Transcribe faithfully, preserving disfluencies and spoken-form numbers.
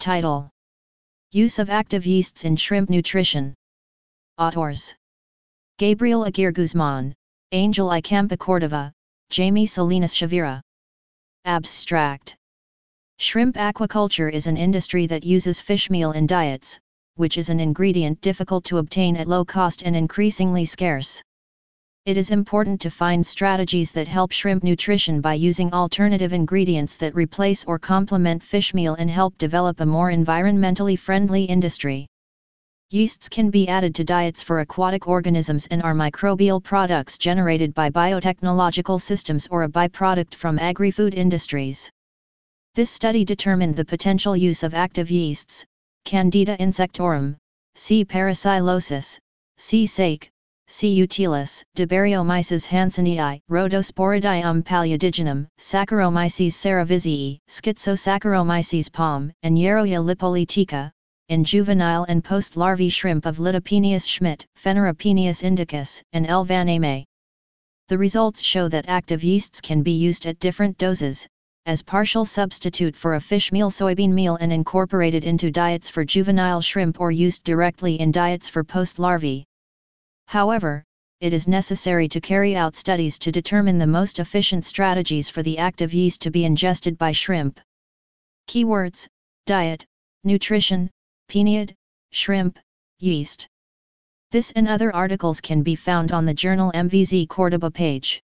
Title: Use of active yeasts in shrimp nutrition. Authors: Gabriel Aguirre Guzman, Angel I. Campa Cordova, Jamie Salinas Shavira. Abstract: Shrimp aquaculture is an industry that uses fish meal in diets, which is an ingredient difficult to obtain at low cost and increasingly scarce. It is important to find strategies that help shrimp nutrition by using alternative ingredients that replace or complement fish meal and help develop a more environmentally friendly industry. Yeasts can be added to diets for aquatic organisms and are microbial products generated by biotechnological systems or a byproduct from agri-food industries. This study determined the potential use of active yeasts, Candida insectorum, C. parapsilosis, C. sake, C. utilis, Dibariomyces hansenii, Rhodosporidium paludistinum, Saccharomyces cerevisiae, Schizosaccharomyces palm, and Yerroia lipolytica, in juvenile and post-larvae shrimp of Litopenaeus schmidt, Phaneropenaeus indicus, and L. vaname. The results show that active yeasts can be used at different doses, as partial substitute for a fish meal soybean meal and incorporated into diets for juvenile shrimp or used directly in diets for post-larvae. However, it is necessary to carry out studies to determine the most efficient strategies for the active yeast to be ingested by shrimp. Keywords: diet, nutrition, Penaeid, shrimp, yeast. This and other articles can be found on the journal M V Z Cordoba page.